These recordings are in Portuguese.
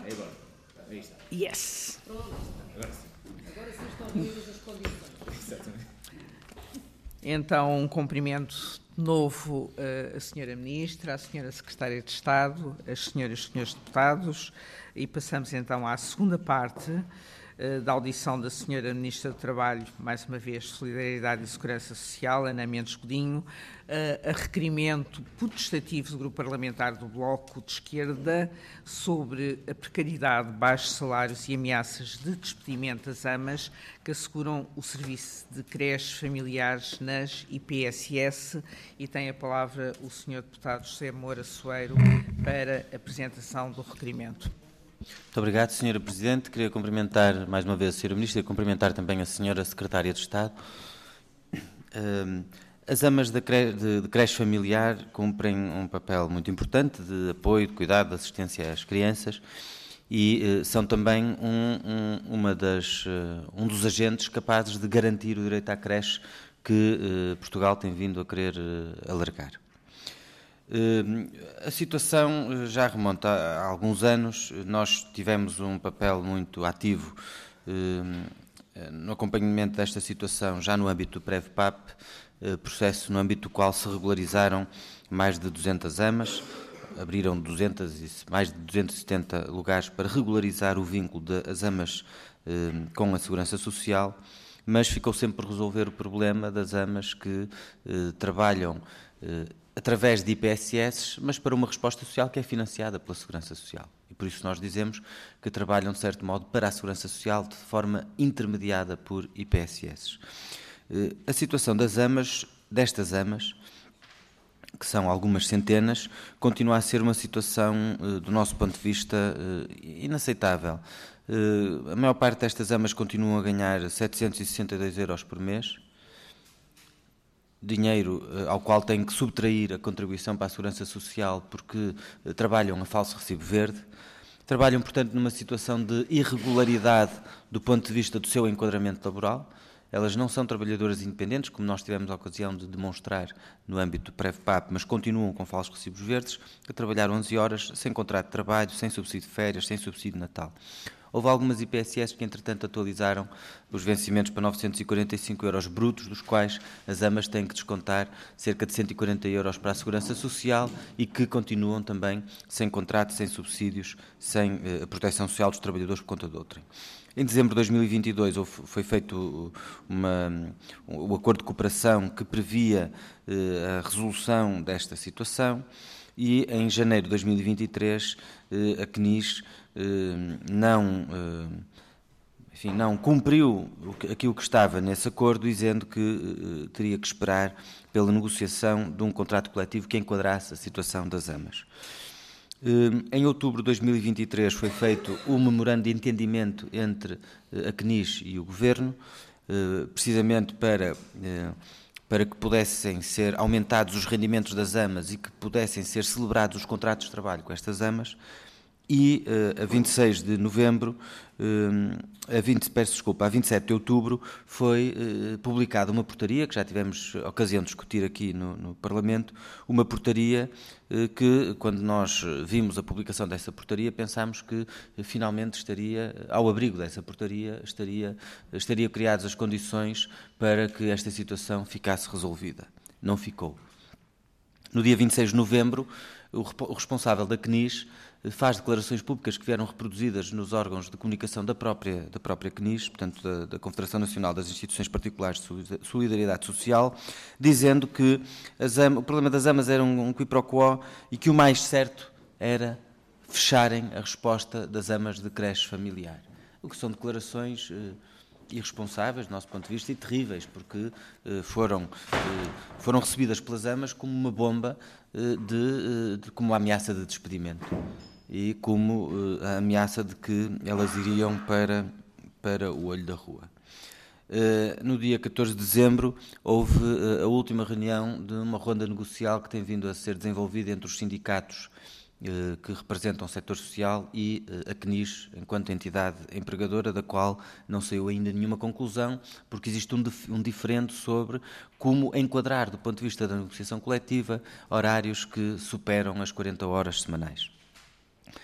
É agora. Aí está. Yes! Agora sim. Agora sim estão reunidas as condições. Exatamente. Então, cumprimento de novo a Senhora Ministra, a Senhora Secretária de Estado, as Senhoras e os Senhores Deputados, e passamos então à segunda parte da audição da Senhora Ministra do Trabalho, mais uma vez, Solidariedade e Segurança Social, Ana Mendes Godinho, a requerimento potestativo do Grupo Parlamentar do Bloco de Esquerda sobre a precariedade, baixos salários e ameaças de despedimento das AMAs que asseguram o serviço de creches familiares nas IPSS, e tem a palavra o Sr. Deputado José Moura Soeiro para a apresentação do requerimento. Muito obrigado, Sra. Presidente. Queria cumprimentar mais uma vez a Sra. Ministra e cumprimentar também a Sra. Secretária de Estado. As AMAs de creche familiar cumprem um papel muito importante de apoio, de cuidado, de assistência às crianças e são também um dos agentes capazes de garantir o direito à creche que Portugal tem vindo a querer alargar. A situação já remonta a alguns anos. Nós tivemos um papel muito ativo no acompanhamento desta situação já no âmbito do PREV-PAP, processo no âmbito do qual se regularizaram mais de 200 AMAs, abriram mais de 270 lugares para regularizar o vínculo das AMAs com a Segurança Social, mas ficou sempre por resolver o problema das AMAs que trabalham através de IPSS, mas para uma resposta social que é financiada pela Segurança Social. E por isso nós dizemos que trabalham, de certo modo, para a Segurança Social de forma intermediada por IPSS. A situação destas AMAs, que são algumas centenas, continua a ser uma situação, do nosso ponto de vista, inaceitável. A maior parte destas AMAs continuam a ganhar 762 euros por mês, dinheiro ao qual têm que subtrair a contribuição para a Segurança Social porque trabalham a falso recibo verde, trabalham, portanto, numa situação de irregularidade do ponto de vista do seu enquadramento laboral. Elas não são trabalhadoras independentes, como nós tivemos a ocasião de demonstrar no âmbito do PREV-PAP, mas continuam com falsos recibos verdes, a trabalhar 11 horas, sem contrato de trabalho, sem subsídio de férias, sem subsídio de Natal. Houve algumas IPSS que, entretanto, atualizaram os vencimentos para 945 euros brutos, dos quais as AMAs têm que descontar cerca de 140 euros para a Segurança Social e que continuam também sem contrato, sem subsídios, sem a proteção social dos trabalhadores por conta de outrem. Em dezembro de 2022 foi feito o acordo de cooperação que previa a resolução desta situação e em janeiro de 2023 a CNIS não cumpriu aquilo que estava nesse acordo, dizendo que teria que esperar pela negociação de um contrato coletivo que enquadrasse a situação das AMAs. Em outubro de 2023 foi feito o memorando de entendimento entre a CNIS e o Governo, precisamente para que pudessem ser aumentados os rendimentos das AMAs e que pudessem ser celebrados os contratos de trabalho com estas AMAs. E a 27 de outubro foi publicada uma portaria, que já tivemos ocasião de discutir aqui no Parlamento, uma portaria que, quando nós vimos a publicação dessa portaria, pensámos que finalmente ao abrigo dessa portaria, estariam criadas as condições para que esta situação ficasse resolvida. Não ficou. No dia 26 de novembro, o responsável da CNIS faz declarações públicas que vieram reproduzidas nos órgãos de comunicação da própria CNIS, portanto da Confederação Nacional das Instituições Particulares de Solidariedade Social, dizendo que o problema das AMAs era um qui pro quo e que o mais certo era fecharem a resposta das AMAs de creche familiar. O que são declarações irresponsáveis, do nosso ponto de vista, e terríveis, porque foram recebidas pelas AMAs como uma bomba, como uma ameaça de despedimento e como a ameaça de que elas iriam para o olho da rua. No dia 14 de dezembro houve a última reunião de uma ronda negocial que tem vindo a ser desenvolvida entre os sindicatos que representam o setor social e a CNIS, enquanto entidade empregadora, da qual não saiu ainda nenhuma conclusão, porque existe um diferendo sobre como enquadrar, do ponto de vista da negociação coletiva, horários que superam as 40 horas semanais.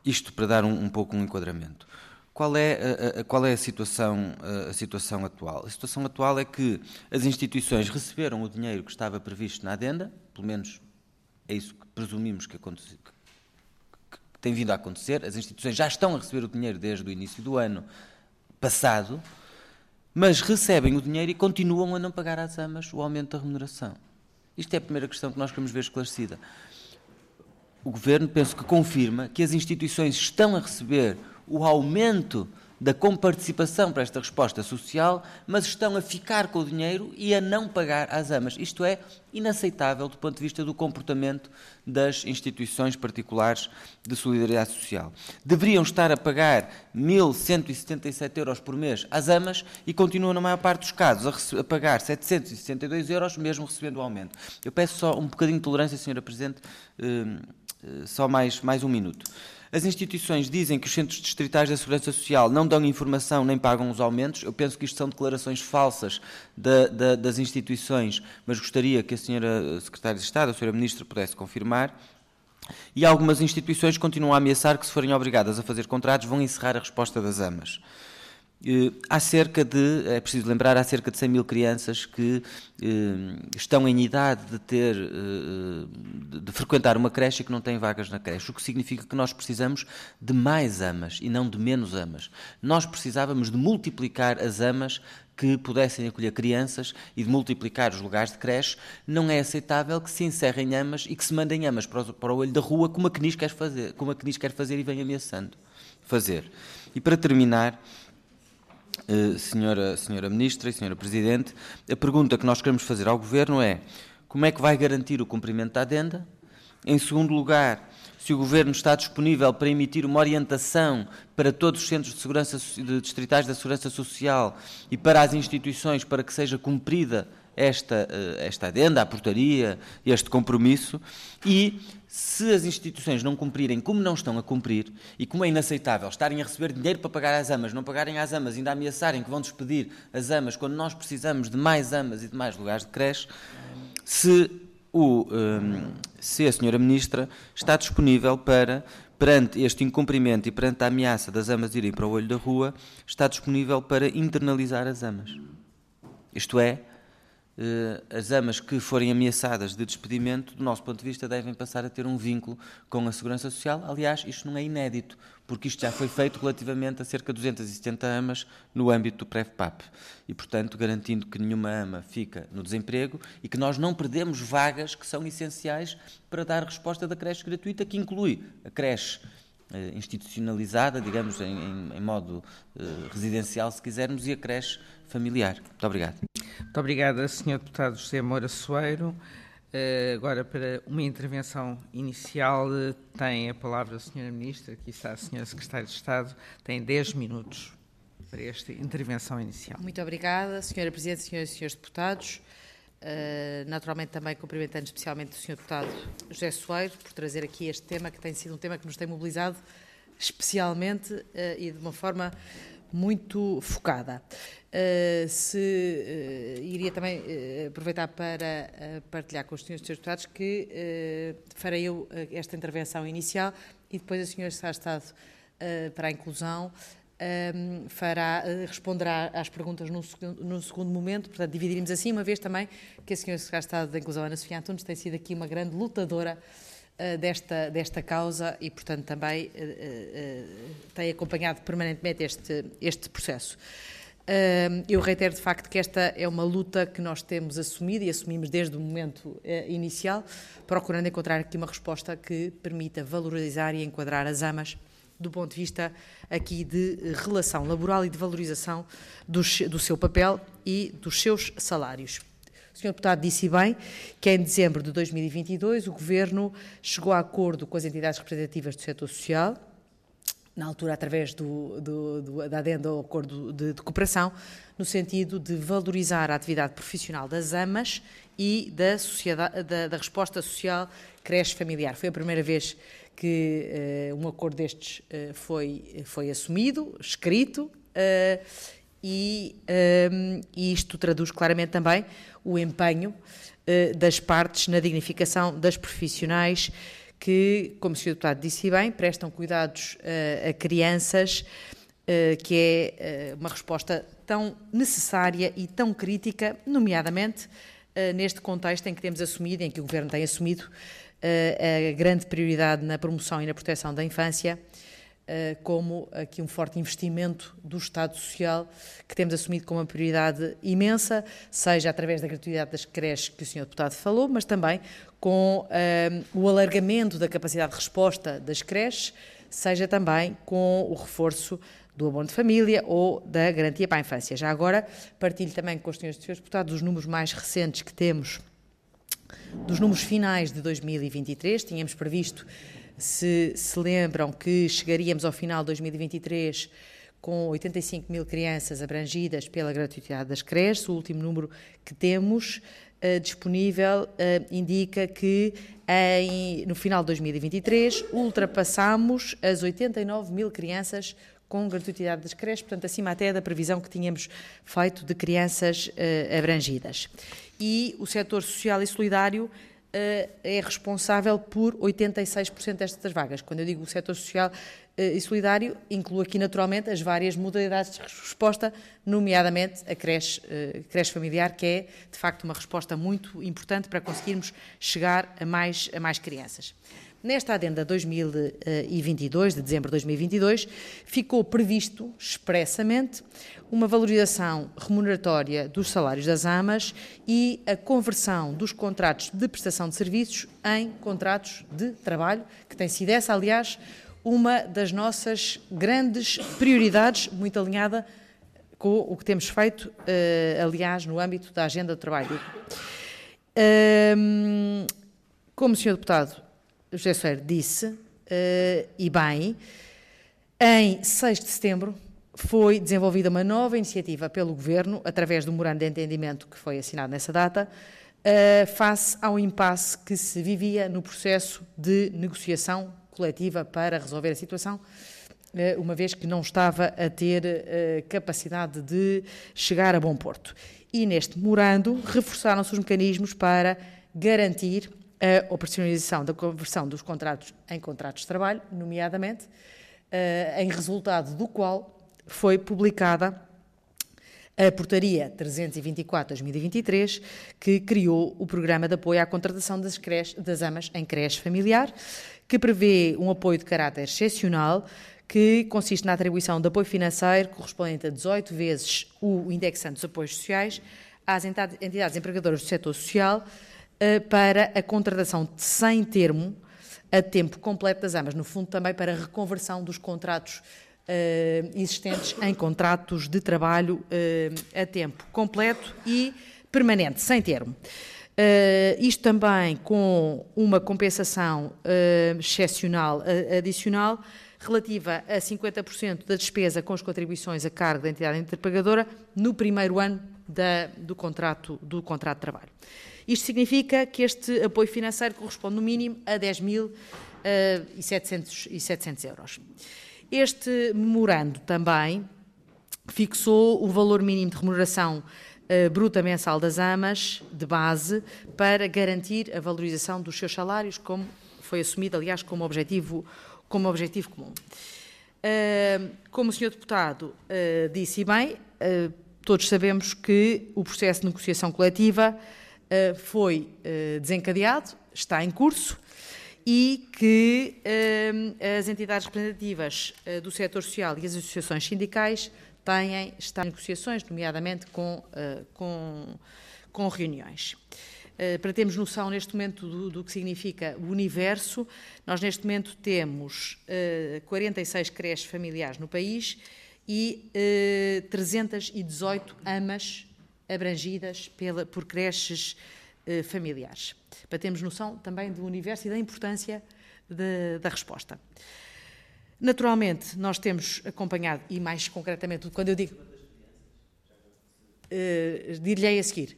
Isto para dar um pouco um enquadramento. Qual é a situação atual? A situação atual é que as instituições receberam o dinheiro que estava previsto na adenda, pelo menos é isso que presumimos que tem vindo a acontecer. As instituições já estão a receber o dinheiro desde o início do ano passado, mas recebem o dinheiro e continuam a não pagar às AMAs o aumento da remuneração. Isto é a primeira questão que nós queremos ver esclarecida. O Governo, penso que confirma que as instituições estão a receber o aumento da comparticipação para esta resposta social, mas estão a ficar com o dinheiro e a não pagar às AMAs. Isto é inaceitável do ponto de vista do comportamento das instituições particulares de solidariedade social. Deveriam estar a pagar 1.177 euros por mês às AMAs e continuam, na maior parte dos casos, a pagar 762 euros, mesmo recebendo o aumento. Eu peço só um bocadinho de tolerância, Sra. Presidente, só mais um minuto. As instituições dizem que os centros distritais da Segurança Social não dão informação nem pagam os aumentos. Eu penso que isto são declarações falsas das instituições, mas gostaria que a Sra. Secretária de Estado, a Sra. Ministra, pudesse confirmar. E algumas instituições continuam a ameaçar que, se forem obrigadas a fazer contratos, vão encerrar a resposta das AMAs. É preciso lembrar, há cerca de 100 mil crianças que estão em idade de frequentar uma creche e que não têm vagas na creche, o que significa que nós precisamos de mais AMAs e não de menos AMAs. Nós precisávamos de multiplicar as AMAs que pudessem acolher crianças e de multiplicar os lugares de creche. Não é aceitável que se encerrem AMAs e que se mandem AMAs para o olho da rua, como a CNIS quer fazer e vem ameaçando fazer. E para terminar, Senhora Ministra e Senhora Presidente, a pergunta que nós queremos fazer ao Governo é: como é que vai garantir o cumprimento da adenda? Em segundo lugar, se o Governo está disponível para emitir uma orientação para todos os centros de distritais da Segurança Social e para as instituições para que seja cumprida esta adenda, a portaria, este compromisso, e se as instituições não cumprirem como não estão a cumprir, e como é inaceitável estarem a receber dinheiro para pagar às AMAs, não pagarem às AMAs, ainda ameaçarem que vão despedir as AMAs quando nós precisamos de mais AMAs e de mais lugares de creche, se a Sra. Ministra está disponível para, perante este incumprimento e perante a ameaça das AMAs irem para o olho da rua, está disponível para internalizar as AMAs. Isto é, as AMAs que forem ameaçadas de despedimento, do nosso ponto de vista, devem passar a ter um vínculo com a Segurança Social. Aliás, isto não é inédito, porque isto já foi feito relativamente a cerca de 270 AMAs no âmbito do PREV-PAP. E, portanto, garantindo que nenhuma AMA fica no desemprego e que nós não perdemos vagas que são essenciais para dar resposta da creche gratuita, que inclui a creche institucionalizada, digamos, em modo residencial, se quisermos, e a creche familiar. Muito obrigado. Muito obrigada, Sr. Deputado José Moura Soeiro. Agora, para uma intervenção inicial, tem a palavra a Sra. Ministra, aqui está a Sra. Secretária de Estado, tem 10 minutos para esta intervenção inicial. Muito obrigada, Sra. Presidente, Sras. e Srs. Deputados. Naturalmente também cumprimentando especialmente o Sr. Deputado José Soeiro por trazer aqui este tema, que tem sido um tema que nos tem mobilizado especialmente e de uma forma muito focada. Iria também aproveitar para partilhar com os senhores deputados que farei eu esta intervenção inicial e depois a senhora Secretária de Estado para a Inclusão responderá às perguntas num segundo momento. Portanto, dividiremos assim, uma vez também que a senhora Secretária de Estado da Inclusão, Ana Sofia Antunes, tem sido aqui uma grande lutadora desta causa e, portanto, também tem acompanhado permanentemente este processo. Eu reitero, de facto, que esta é uma luta que nós temos assumido e assumimos desde o momento inicial, procurando encontrar aqui uma resposta que permita valorizar e enquadrar as AMAs do ponto de vista aqui de relação laboral e de valorização do seu papel e dos seus salários. O Sr. Deputado disse bem que em dezembro de 2022 o Governo chegou a acordo com as entidades representativas do setor social, na altura através da adenda ao acordo de cooperação, no sentido de valorizar a atividade profissional das AMAs e da resposta social creche familiar. Foi a primeira vez que um acordo destes foi assumido, escrito, e isto traduz claramente também o empenho das partes na dignificação das profissionais que, como o Sr. Deputado disse bem, prestam cuidados a crianças, que é uma resposta tão necessária e tão crítica, nomeadamente neste contexto em que temos assumido, em que o Governo tem assumido a grande prioridade na promoção e na proteção da infância, como aqui um forte investimento do Estado Social que temos assumido como uma prioridade imensa, seja através da gratuidade das creches que o Sr. Deputado falou, mas também com o alargamento da capacidade de resposta das creches, seja também com o reforço do abono de família ou da garantia para a infância. Já agora, partilho também com os senhores e senhores deputados os números mais recentes que temos dos números finais de 2023. Tínhamos previsto, se lembram, que chegaríamos ao final de 2023 com 85 mil crianças abrangidas pela gratuidade das creches. O último número que temos disponível indica que no final de 2023 ultrapassamos as 89 mil crianças com gratuidade das creches, portanto, acima até da previsão que tínhamos feito de crianças abrangidas. E o setor social e solidário é responsável por 86% destas vagas. Quando eu digo o setor social e solidário, incluo aqui naturalmente as várias modalidades de resposta, nomeadamente a creche familiar, que é de facto uma resposta muito importante para conseguirmos chegar a mais crianças. Nesta adenda 2022, de dezembro de 2022, ficou previsto expressamente uma valorização remuneratória dos salários das AMAs e a conversão dos contratos de prestação de serviços em contratos de trabalho, que tem sido essa, aliás, uma das nossas grandes prioridades, muito alinhada com o que temos feito, aliás, no âmbito da agenda do trabalho. Como o Sr. Deputado José Soeiro disse, e bem, em 6 de setembro foi desenvolvida uma nova iniciativa pelo Governo, através do memorando de entendimento que foi assinado nessa data, face ao impasse que se vivia no processo de negociação coletiva para resolver a situação, uma vez que não estava a ter capacidade de chegar a bom porto. E neste memorando reforçaram-se os mecanismos para garantir a operacionalização da conversão dos contratos em contratos de trabalho, nomeadamente, em resultado do qual foi publicada a Portaria 324/2023, que criou o Programa de Apoio à Contratação das AMAs em creche familiar, que prevê um apoio de caráter excepcional, que consiste na atribuição de apoio financeiro correspondente a 18 vezes o indexante dos apoios sociais às entidades empregadoras do setor social, para a contratação sem termo a tempo completo das AMAs, no fundo também para a reconversão dos contratos existentes em contratos de trabalho a tempo completo e permanente, sem termo. Isto também com uma compensação excepcional adicional relativa a 50% da despesa com as contribuições a cargo da entidade interpagadora no primeiro ano do contrato de trabalho. Isto significa que este apoio financeiro corresponde, no mínimo, a 10.700 euros. Este memorando também fixou o valor mínimo de remuneração bruta mensal das AMAs, de base, para garantir a valorização dos seus salários, como foi assumido, aliás, como objetivo comum. Como o Sr. Deputado disse bem, todos sabemos que o processo de negociação coletiva foi desencadeado, está em curso, e que as entidades representativas do setor social e as associações sindicais estão em negociações, nomeadamente com reuniões. Para termos noção neste momento do que significa o universo, nós neste momento temos 46 creches familiares no país e 318 AMAs abrangidas por creches familiares, para termos noção também do universo e da importância da resposta. Naturalmente, nós temos acompanhado, e mais concretamente, quando eu digo... dir-lhe a seguir.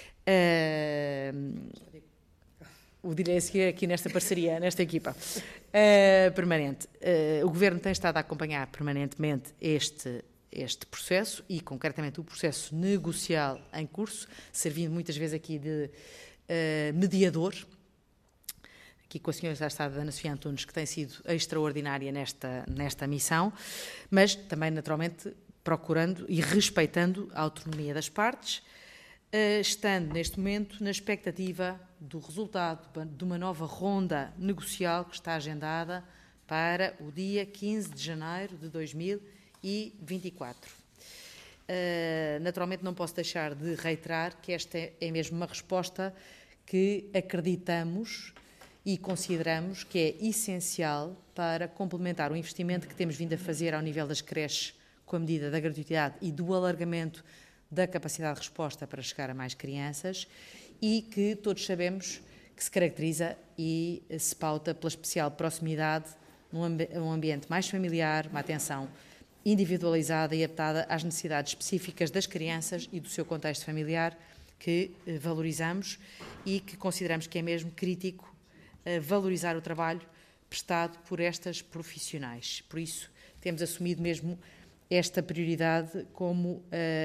O dir-lhe a seguir aqui nesta parceria, nesta equipa permanente. O Governo tem estado a acompanhar permanentemente este processo e, concretamente, o processo negocial em curso, servindo muitas vezes aqui de mediador, aqui com a Sra. Secretária Ana Sofia Antunes, que tem sido extraordinária nesta missão, mas também, naturalmente, procurando e respeitando a autonomia das partes, estando neste momento na expectativa do resultado de uma nova ronda negocial que está agendada para o dia 15 de janeiro de 2024. Naturalmente não posso deixar de reiterar que esta é mesmo uma resposta que acreditamos e consideramos que é essencial para complementar o investimento que temos vindo a fazer ao nível das creches com a medida da gratuidade e do alargamento da capacidade de resposta para chegar a mais crianças e que todos sabemos que se caracteriza e se pauta pela especial proximidade num ambiente mais familiar, uma atenção individualizada e adaptada às necessidades específicas das crianças e do seu contexto familiar, que valorizamos e que consideramos que é mesmo crítico valorizar o trabalho prestado por estas profissionais. Por isso, temos assumido mesmo esta prioridade como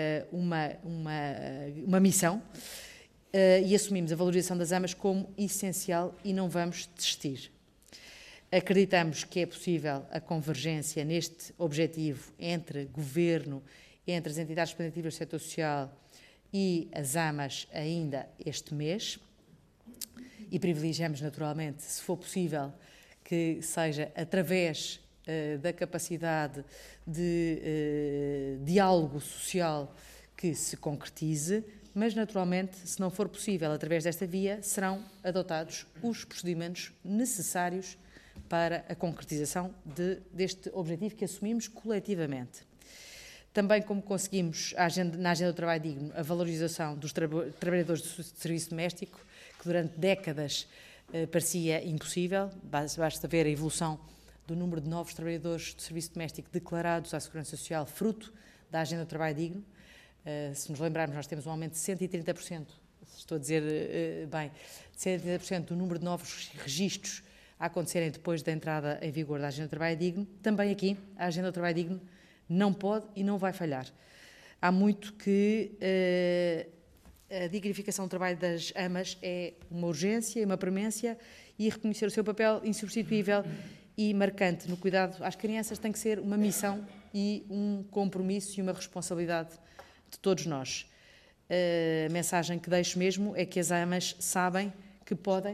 uma missão e assumimos a valorização das AMAs como essencial e não vamos desistir. Acreditamos que é possível a convergência neste objetivo entre Governo, entre as entidades representativas do setor social e as AMAs ainda este mês e privilegiamos naturalmente, se for possível, que seja através da capacidade de diálogo social que se concretize, mas naturalmente, se não for possível através desta via, serão adotados os procedimentos necessários para a concretização deste objetivo que assumimos coletivamente. Também como conseguimos na Agenda do Trabalho Digno a valorização dos trabalhadores do serviço doméstico, que durante décadas parecia impossível, basta ver a evolução do número de novos trabalhadores do serviço doméstico declarados à Segurança Social, fruto da Agenda do Trabalho Digno. Se nos lembrarmos, nós temos um aumento de 130%, estou a dizer bem, 130% do número de novos registros a acontecerem depois da entrada em vigor da Agenda do Trabalho Digno. Também aqui, a Agenda do Trabalho Digno não pode e não vai falhar. Há muito que a dignificação do trabalho das AMAs é uma urgência, uma premência e reconhecer o seu papel insubstituível e marcante no cuidado às crianças tem que ser uma missão e um compromisso e uma responsabilidade de todos nós. A mensagem que deixo mesmo é que as AMAs sabem que podem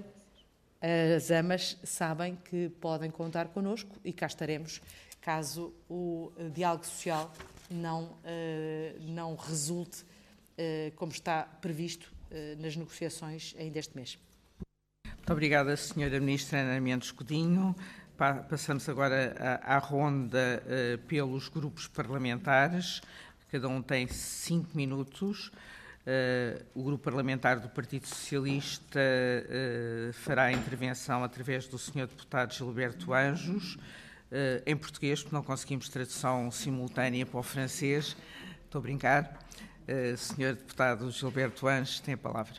contar connosco e cá estaremos caso o diálogo social não resulte como está previsto nas negociações ainda este mês. Muito obrigada, Sra. Ministra Ana Mendes Godinho. Passamos agora à ronda pelos grupos parlamentares. Cada um tem 5 minutos. O Grupo Parlamentar do Partido Socialista fará a intervenção através do Sr. Deputado Gilberto Anjos, em português, porque não conseguimos tradução simultânea para o francês. Estou a brincar. Sr. Deputado Gilberto Anjos, tem a palavra.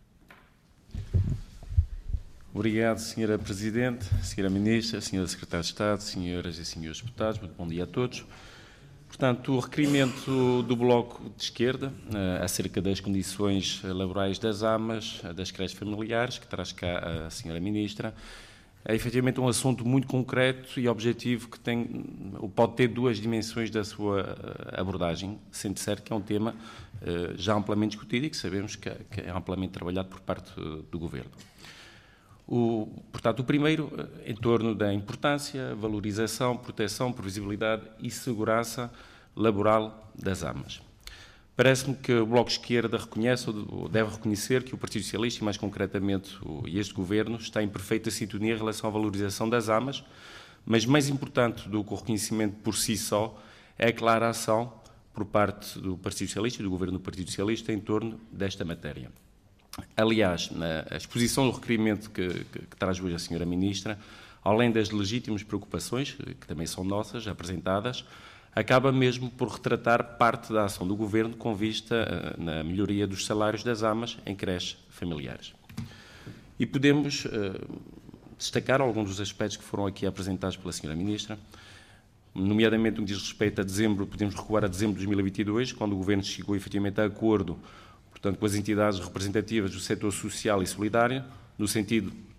Obrigado, Sra. Presidente, Sra. Ministra, Sra. Secretária de Estado, Senhoras e Senhores Deputados, muito bom dia a todos. Portanto, o requerimento do Bloco de Esquerda acerca das condições laborais das AMAs, das creches familiares, que traz cá a Sra. Ministra, é efetivamente um assunto muito concreto e objetivo que pode ter duas dimensões da sua abordagem, sendo certo que é um tema já amplamente discutido e que sabemos que é amplamente trabalhado por parte do Governo. Portanto, o primeiro, em torno da importância, valorização, proteção, previsibilidade e segurança laboral das AMAs. Parece-me que o Bloco de Esquerda reconhece ou deve reconhecer que o Partido Socialista, e mais concretamente este Governo, está em perfeita sintonia em relação à valorização das AMAs, mas mais importante do que o reconhecimento por si só é a clara ação por parte do Partido Socialista e do Governo do Partido Socialista em torno desta matéria. Aliás, na exposição do requerimento que traz hoje a Sra. Ministra, além das legítimas preocupações, que também são nossas, apresentadas, acaba mesmo por retratar parte da ação do Governo com vista na melhoria dos salários das AMAs em creches familiares. E podemos destacar alguns dos aspectos que foram aqui apresentados pela Sra. Ministra, nomeadamente no que diz respeito a dezembro, podemos recuar a dezembro de 2022, quando o Governo chegou efetivamente a acordo, portanto, com as entidades representativas do setor social e solidário, no sentido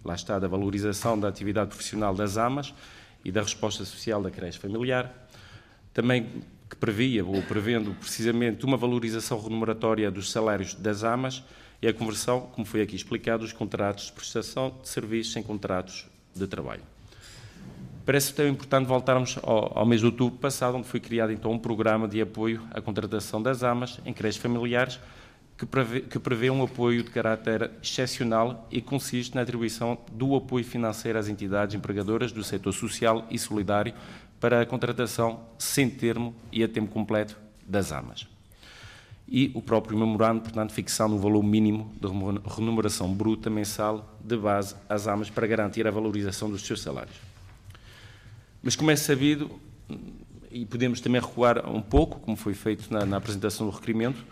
lá está, da valorização da atividade profissional das AMAs e da resposta social da creche familiar. Também que previa, ou prevendo precisamente, uma valorização remuneratória dos salários das AMAs e a conversão, como foi aqui explicado, dos contratos de prestação de serviços em contratos de trabalho. Parece também importante voltarmos ao mês de outubro passado, onde foi criado então um programa de apoio à contratação das AMAs em creches familiares, que prevê um apoio de caráter excepcional e consiste na atribuição do apoio financeiro às entidades empregadoras do setor social e solidário para a contratação sem termo e a tempo completo das AMAs. E o próprio memorando, portanto, fixando um valor mínimo de remuneração bruta mensal de base às AMAs para garantir a valorização dos seus salários. Mas, como é sabido, e podemos também recuar um pouco, como foi feito na apresentação do requerimento,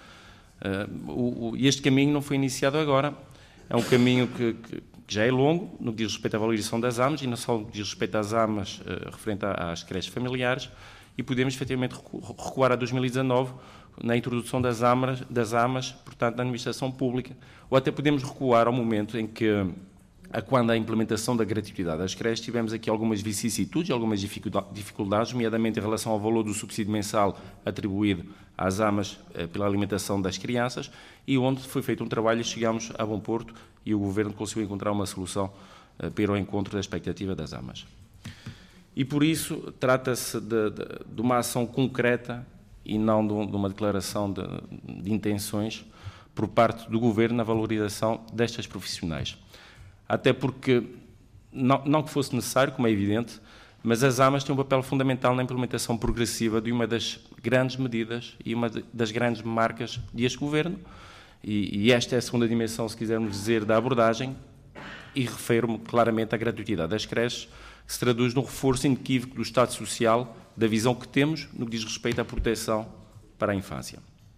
este caminho não foi iniciado agora, é um caminho que já é longo no que diz respeito à valorização das AMAs, e não só no que diz respeito às AMAs referente às creches familiares, e podemos efetivamente recuar a 2019 na introdução das AMAs, portanto, na administração pública, ou até podemos recuar ao momento em que, quando a implementação da gratuidade das creches, tivemos aqui algumas vicissitudes, algumas dificuldades, nomeadamente em relação ao valor do subsídio mensal atribuído às AMAs pela alimentação das crianças, e onde foi feito um trabalho e chegámos a bom porto e o Governo conseguiu encontrar uma solução para ir ao encontro da expectativa das AMAs. E por isso trata-se de uma ação concreta e não de uma declaração de intenções por parte do Governo na valorização destas profissionais. Até porque, não que fosse necessário, como é evidente, mas as AMAs têm um papel fundamental na implementação progressiva de uma das grandes medidas e uma das grandes marcas deste Governo, e esta é a segunda dimensão, se quisermos dizer, da abordagem, e refiro-me claramente à gratuidade das creches, que se traduz num reforço inequívoco do Estado Social, da visão que temos no que diz respeito à proteção para a infância.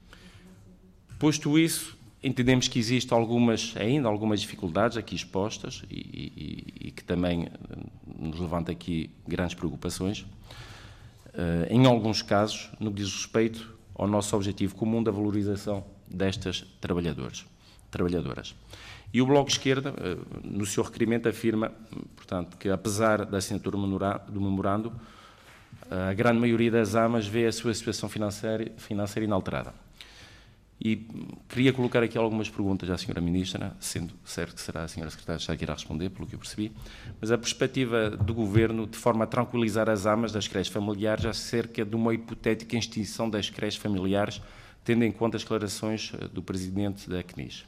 Posto isso, entendemos que existem ainda algumas dificuldades aqui expostas e que também nos levanta aqui grandes preocupações, em alguns casos, no que diz respeito ao nosso objetivo comum da valorização destas trabalhadoras. E o Bloco de Esquerda, no seu requerimento, afirma, portanto, que apesar da assinatura do memorando, a grande maioria das AMAs vê a sua situação financeira inalterada. E queria colocar aqui algumas perguntas à Sra. Ministra, sendo certo que será a Sra. Secretária de Estado que irá responder, pelo que eu percebi, mas a perspectiva do Governo, de forma a tranquilizar as AMAs das creches familiares acerca de uma hipotética extinção das creches familiares, tendo em conta as declarações do Presidente da CNIS.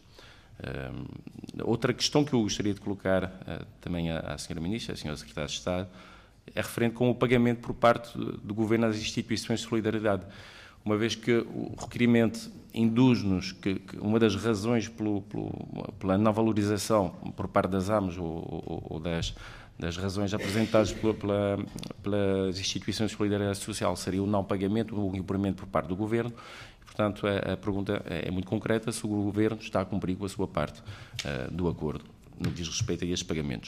Outra questão que eu gostaria de colocar também à Sra. Ministra, à Sra. Secretária de Estado, é referente com o pagamento por parte do Governo às instituições de solidariedade, uma vez que o requerimento induz-nos que uma das razões pela não valorização por parte das AMAs ou das razões apresentadas pelas instituições de solidariedade social seria o não pagamento ou o incumprimento por parte do Governo. Portanto, a pergunta é muito concreta, se o Governo está a cumprir com a sua parte do acordo, no que diz respeito a estes pagamentos.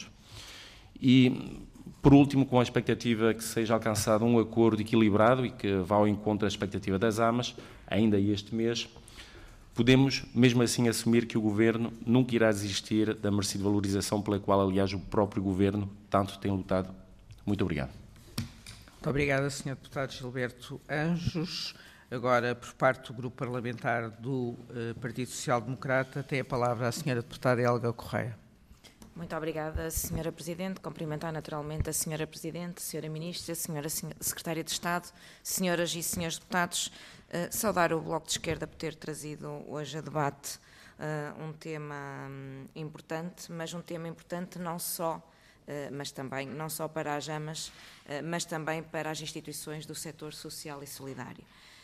E, por último, com a expectativa que seja alcançado um acordo equilibrado e que vá ao encontro da expectativa das AMAs, ainda este mês, podemos, mesmo assim, assumir que o Governo nunca irá desistir da merecida valorização pela qual, aliás, o próprio Governo tanto tem lutado. Muito obrigado. Muito obrigada, Sr. Deputado Gilberto Anjos. Agora, por parte do Grupo Parlamentar do Partido Social Democrata, tem a palavra a Sra. Deputada Helga Correia. Muito obrigada, Sra. Presidente. Cumprimentar naturalmente a Sra. Presidente, Sra. Ministra, Sra. Secretária de Estado, Senhoras e Senhores Deputados. Saudar o Bloco de Esquerda por ter trazido hoje a debate um tema importante, mas um tema importante não só para as AMAs, mas também para as instituições do setor social e solidário.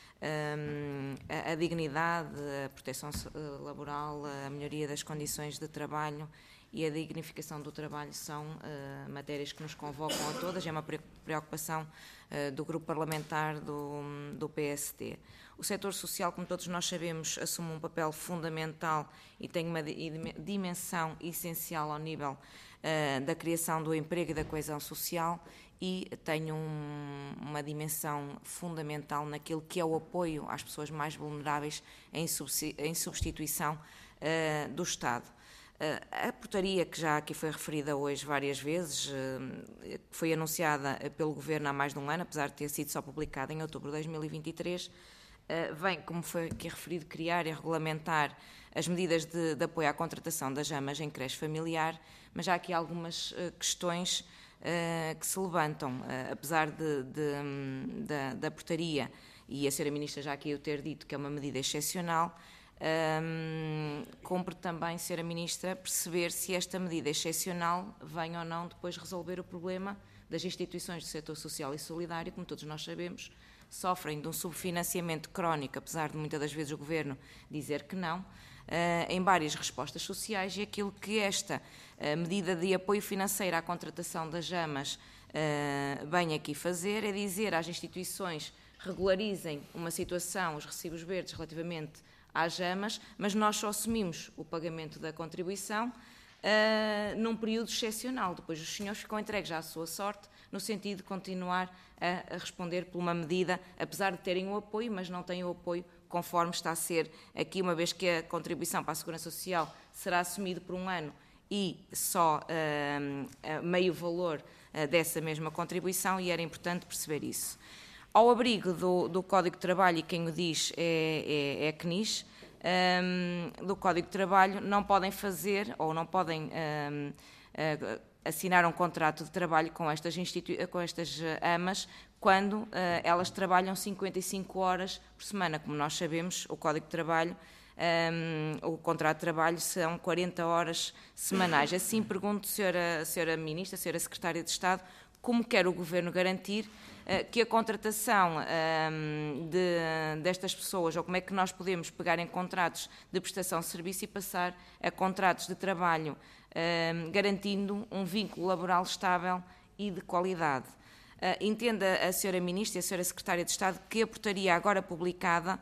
A dignidade, a proteção laboral, a melhoria das condições de trabalho e a dignificação do trabalho são matérias que nos convocam a todas, é uma preocupação do Grupo Parlamentar do PSD. O setor social, como todos nós sabemos, assume um papel fundamental e tem uma dimensão essencial ao nível da criação do emprego e da coesão social e tem uma dimensão fundamental naquilo que é o apoio às pessoas mais vulneráveis em substituição do Estado. A portaria, que já aqui foi referida hoje várias vezes, foi anunciada pelo Governo há mais de um ano, apesar de ter sido só publicada em outubro de 2023, vem, como foi aqui referido, criar e regulamentar as medidas de apoio à contratação das AMAs em creche familiar, mas há aqui algumas questões que se levantam, apesar da portaria, e a Sra. Ministra já aqui o ter dito que é uma medida excepcional, cumpre também, Sra. Ministra, perceber se esta medida excepcional vem ou não depois resolver o problema das instituições do setor social e solidário, como todos nós sabemos, sofrem de um subfinanciamento crónico, apesar de muitas das vezes o Governo dizer que não, em várias respostas sociais, e aquilo que esta medida de apoio financeiro à contratação das AMAs vem aqui fazer é dizer às instituições regularizem uma situação, os recibos verdes relativamente às AMAs, mas nós só assumimos o pagamento da contribuição num período excepcional. Depois os senhores ficam entregues à sua sorte, no sentido de continuar a responder por uma medida, apesar de terem o apoio, mas não têm o apoio conforme está a ser aqui, uma vez que a contribuição para a Segurança Social será assumida por um ano e só meio valor dessa mesma contribuição, e era importante perceber isso. Ao abrigo do Código de Trabalho, e quem o diz é a CNIS, do Código de Trabalho, não podem fazer ou não podem assinar um contrato de trabalho com estas AMAs quando elas trabalham 55 horas por semana. Como nós sabemos, o Código de Trabalho, o contrato de trabalho são 40 horas semanais. Assim, pergunto, Sra. Ministra, Sra. Secretária de Estado, como quer o Governo garantir que a contratação destas pessoas, ou como é que nós podemos pegar em contratos de prestação de serviço e passar a contratos de trabalho, garantindo um vínculo laboral estável e de qualidade. Entenda a Sra. Ministra e a Sra. Secretária de Estado que a portaria agora publicada,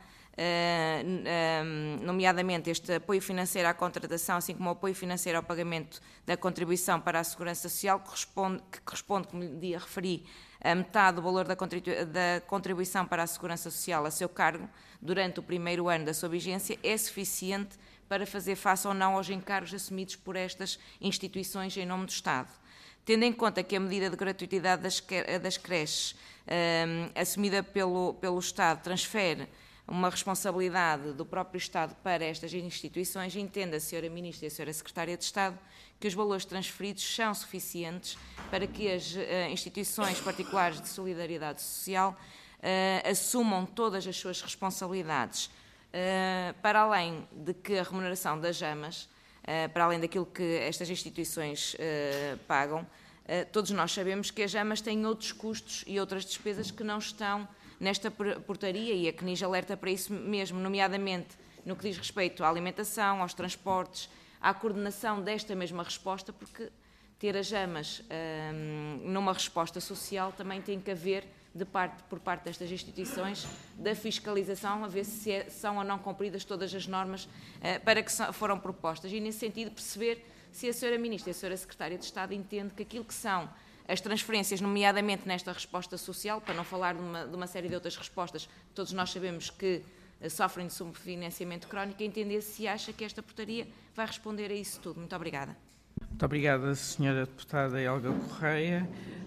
nomeadamente este apoio financeiro à contratação, assim como o apoio financeiro ao pagamento da contribuição para a Segurança Social, que corresponde, como lhe referi, a metade do valor da contribuição para a Segurança Social a seu cargo durante o primeiro ano da sua vigência, é suficiente para fazer face ou não aos encargos assumidos por estas instituições em nome do Estado. Tendo em conta que a medida de gratuitidade das creches assumida pelo Estado transfere uma responsabilidade do próprio Estado para estas instituições, entenda a Sra. Ministra e a Sra. Secretária de Estado que os valores transferidos são suficientes para que as instituições particulares de solidariedade social assumam todas as suas responsabilidades, para além de que a remuneração das AMAs, para além daquilo que estas instituições pagam, todos nós sabemos que as AMAs têm outros custos e outras despesas que não estão nesta portaria, e a CNIS alerta para isso mesmo, nomeadamente no que diz respeito à alimentação, aos transportes, à coordenação desta mesma resposta, porque ter as AMAs numa resposta social também tem que haver, por parte destas instituições, da fiscalização, a ver se são ou não cumpridas todas as normas para que foram propostas. E, nesse sentido, perceber se a Sra. Ministra e a Sra. Secretária de Estado entende que aquilo que são as transferências, nomeadamente nesta resposta social, para não falar de uma série de outras respostas, todos nós sabemos que sofrem de subfinanciamento crónico, entender se acha que esta portaria vai responder a isso tudo. Muito obrigada. Muito obrigada, Sra. Deputada Helga Correia.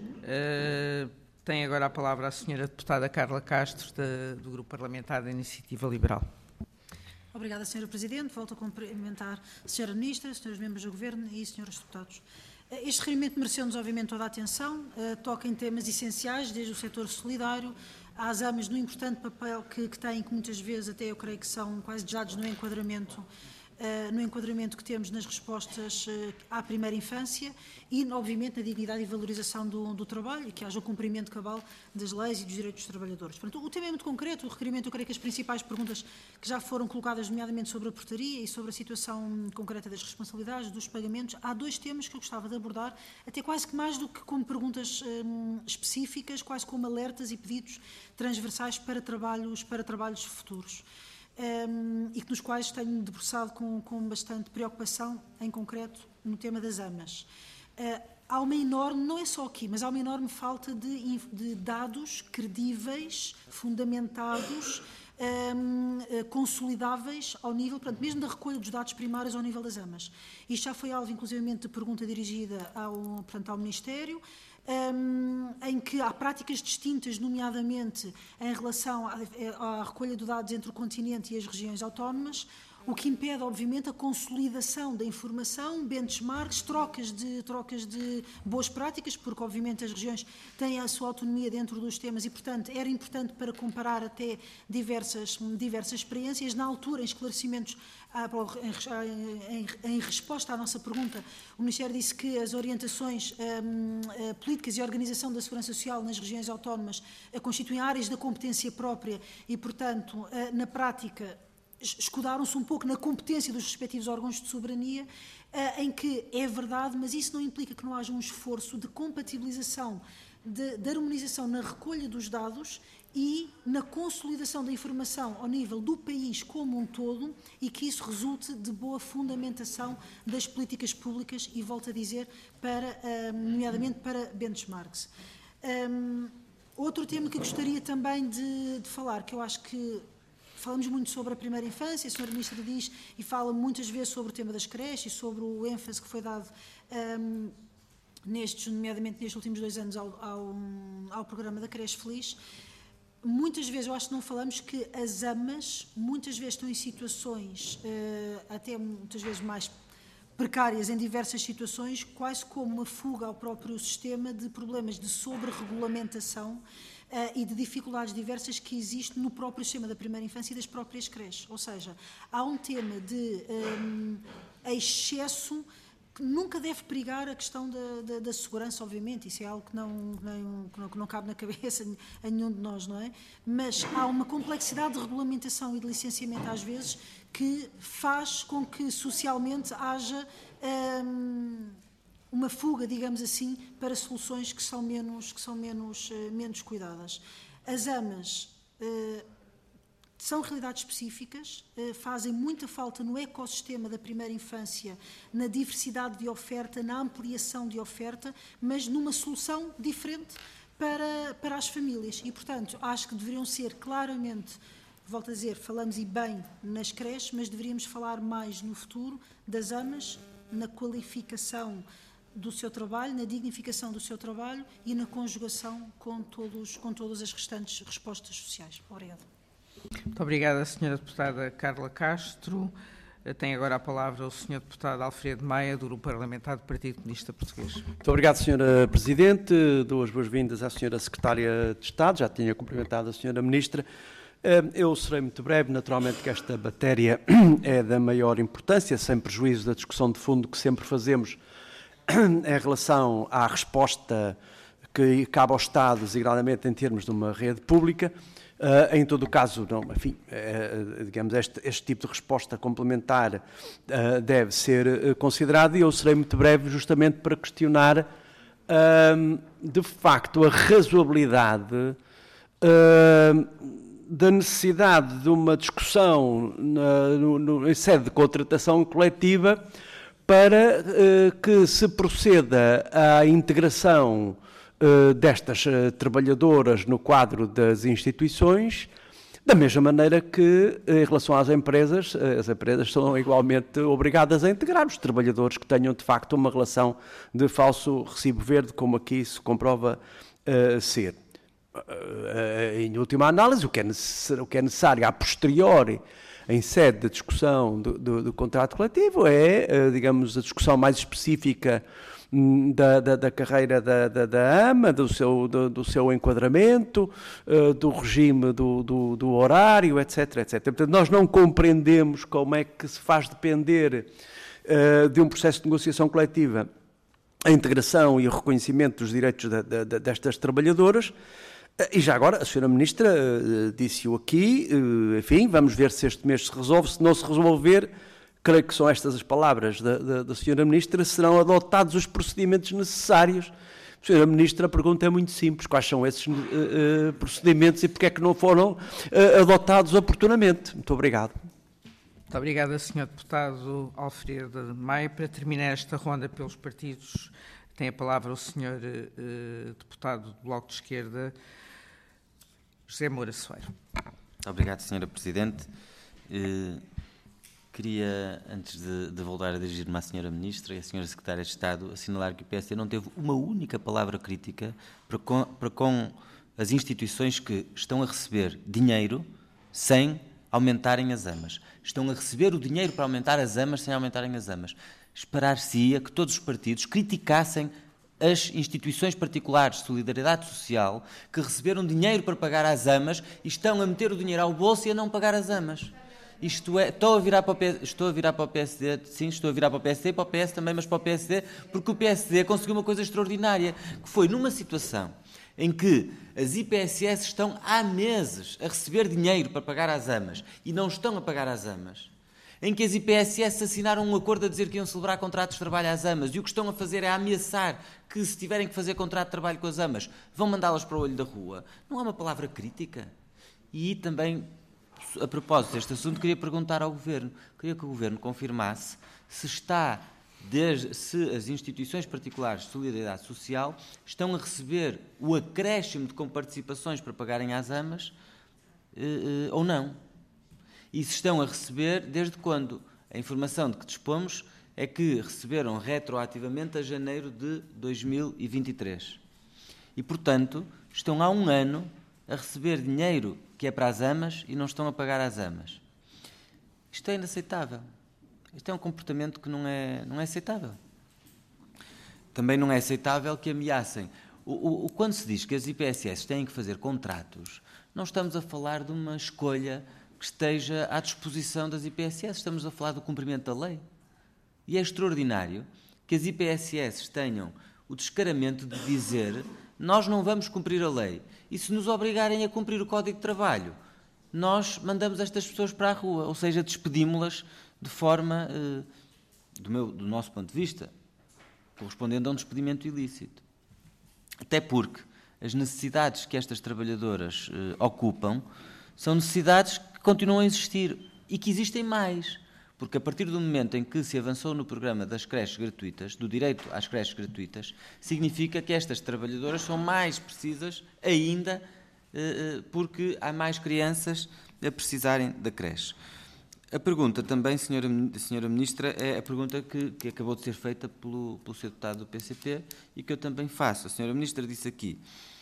Tem agora a palavra a Sra. Deputada Carla Castro, do Grupo Parlamentar da Iniciativa Liberal. Obrigada, Sra. Presidente. Volto a cumprimentar a Sra. Ministra, Srs. Membros do Governo e Srs. Deputados. Este requerimento mereceu-nos, obviamente, toda a atenção. Toca em temas essenciais, desde o setor solidário às AMAs, no importante papel que têm, que muitas vezes até eu creio que são quase desejados no enquadramento que temos nas respostas à primeira infância e, obviamente, na dignidade e valorização do trabalho e que haja o cumprimento cabal das leis e dos direitos dos trabalhadores. Portanto, o tema é muito concreto, o requerimento, eu creio que as principais perguntas que já foram colocadas, nomeadamente sobre a portaria e sobre a situação concreta das responsabilidades, dos pagamentos, há dois temas que eu gostava de abordar, até quase que mais do que como perguntas específicas, quase como alertas e pedidos transversais para trabalhos futuros. E nos quais tenho debruçado com bastante preocupação, em concreto, no tema das AMAs. há uma enorme, não é só aqui, mas há uma enorme falta de dados credíveis, fundamentados, consolidáveis ao nível, portanto, mesmo da recolha dos dados primários ao nível das AMAs. Isto já foi alvo, inclusivamente, de pergunta dirigida ao Ministério, em que há práticas distintas, nomeadamente em relação à recolha de dados entre o continente e as regiões autónomas, o que impede, obviamente, a consolidação da informação, benchmarks, trocas de boas práticas, porque, obviamente, as regiões têm a sua autonomia dentro dos temas e, portanto, era importante para comparar até diversas experiências. Na altura, em esclarecimentos, em resposta à nossa pergunta, o Ministério disse que as orientações políticas e organização da segurança social nas regiões autónomas constituem áreas da competência própria e, portanto, na prática, escudaram-se um pouco na competência dos respectivos órgãos de soberania, em que é verdade, mas isso não implica que não haja um esforço de compatibilização, de harmonização na recolha dos dados e na consolidação da informação ao nível do país como um todo e que isso resulte de boa fundamentação das políticas públicas e, volto a dizer, nomeadamente para benchmarks. Outro tema que gostaria também de falar, que eu acho que falamos muito sobre a primeira infância, a Sra. Ministra diz e fala muitas vezes sobre o tema das creches e sobre o ênfase que foi dado nomeadamente nestes últimos 2 anos ao programa da Creche Feliz. Muitas vezes, eu acho que não falamos que as AMAs muitas vezes estão em situações, até muitas vezes mais precárias em diversas situações, quase como uma fuga ao próprio sistema de problemas de sobre-regulamentação e de dificuldades diversas que existem no próprio sistema da primeira infância e das próprias creches. Ou seja, há um tema de excesso que nunca deve perigar a questão da segurança, obviamente, isso é algo que não cabe na cabeça a nenhum de nós, não é? Mas há uma complexidade de regulamentação e de licenciamento, às vezes, que faz com que socialmente haja uma fuga, digamos assim, para soluções que são menos cuidadas. As AMAs são realidades específicas, fazem muita falta no ecossistema da primeira infância, na diversidade de oferta, na ampliação de oferta, mas numa solução diferente para as famílias. E, portanto, acho que deveriam ser claramente, volto a dizer, falamos e bem nas creches, mas deveríamos falar mais no futuro das AMAs, na qualificação do seu trabalho, na dignificação do seu trabalho e na conjugação com todas as restantes respostas sociais. Obrigada. Muito obrigada, Sra. Deputada Carla Castro. Tem agora a palavra o Sr. Deputado Alfredo Maia, do Grupo Parlamentar do Partido Comunista Português. Muito obrigado, Sra. Presidente. Dou as boas-vindas à Sra. Secretária de Estado. Já tinha cumprimentado a Sra. Ministra. Eu serei muito breve, naturalmente que esta matéria é da maior importância, sem prejuízo da discussão de fundo que sempre fazemos em relação à resposta que cabe ao Estado, designadamente em termos de uma rede pública. Em todo o caso, não, enfim, digamos, este tipo de resposta complementar deve ser considerado, e eu serei muito breve justamente para questionar, de facto, a razoabilidade da necessidade de uma discussão em sede de contratação coletiva para que se proceda à integração destas trabalhadoras no quadro das instituições, da mesma maneira que, em relação às empresas, as empresas são igualmente obrigadas a integrar os trabalhadores que tenham, de facto, uma relação de falso recibo verde, como aqui se comprova ser. Em última análise, o que é necessário a posteriori, em sede de discussão do contrato coletivo, é, digamos, a discussão mais específica da carreira da AMA, do seu enquadramento, do regime do horário, etc, etc. Portanto, nós não compreendemos como é que se faz depender de um processo de negociação coletiva a integração e o reconhecimento dos direitos destas trabalhadoras. E já agora, a Sra. Ministra disse-o aqui, enfim, vamos ver se este mês se resolve. Se não se resolver, creio que são estas as palavras da Sra. Ministra, serão adotados os procedimentos necessários. Sra. Ministra, a pergunta é muito simples: quais são esses procedimentos e porque é que não foram adotados oportunamente? Muito obrigado. Muito obrigada, Sr. Deputado Alfredo Maia. Para terminar esta ronda pelos partidos, Tem a palavra o Sr. Deputado do Bloco de Esquerda, José Moura Soeiro. Muito obrigado, Sra. Presidente. Queria, antes de voltar a dirigir-me à Sra. Ministra e à Sra. Secretária de Estado, assinalar que o PSD não teve uma única palavra crítica para com as instituições que estão a receber dinheiro sem aumentarem as AMAs. Estão a receber o dinheiro para aumentar as AMAs sem aumentarem as AMAs. Esperar-se-ia que todos os partidos criticassem as instituições particulares de solidariedade social que receberam dinheiro para pagar as AMAs e estão a meter o dinheiro ao bolso e a não pagar as AMAs. Isto é, estou a virar para o PSD, sim, estou a virar para o PSD e para o PS também, mas para o PSD, porque o PSD conseguiu uma coisa extraordinária, que foi numa situação em que as IPSS estão há meses a receber dinheiro para pagar as AMAs e não estão a pagar as AMAs, em que as IPSS assinaram um acordo a dizer que iam celebrar contratos de trabalho às AMAs e o que estão a fazer é ameaçar que, se tiverem que fazer contrato de trabalho com as AMAs, vão mandá-las para o olho da rua. Não há uma palavra crítica? E também, a propósito deste assunto, queria perguntar ao Governo, queria que o Governo confirmasse se se as instituições particulares de solidariedade social estão a receber o acréscimo de comparticipações para pagarem às AMAs ou não. E se estão a receber, desde quando? A informação de que dispomos é que receberam retroativamente a janeiro de 2023. E, portanto, estão há um ano a receber dinheiro que é para as AMAs e não estão a pagar às AMAs. Isto é inaceitável. Isto é um comportamento que não é aceitável. Também não é aceitável que ameacem. Quando se diz que as IPSS têm que fazer contratos, não estamos a falar de uma escolha que esteja à disposição das IPSS, estamos a falar do cumprimento da lei. E é extraordinário que as IPSS tenham o descaramento de dizer: nós não vamos cumprir a lei, e se nos obrigarem a cumprir o Código de Trabalho, nós mandamos estas pessoas para a rua, ou seja, despedimos-las de forma, do nosso ponto de vista, correspondendo a um despedimento ilícito. Até porque as necessidades que estas trabalhadoras ocupam são necessidades que continuam a existir e que existem mais, porque a partir do momento em que se avançou no programa das creches gratuitas, do direito às creches gratuitas, significa que estas trabalhadoras são mais precisas ainda, porque há mais crianças a precisarem da creche. A pergunta também, Senhora Ministra, é a pergunta que acabou de ser feita pelo Sr. Deputado do PCP e que eu também faço. A Senhora Ministra disse aqui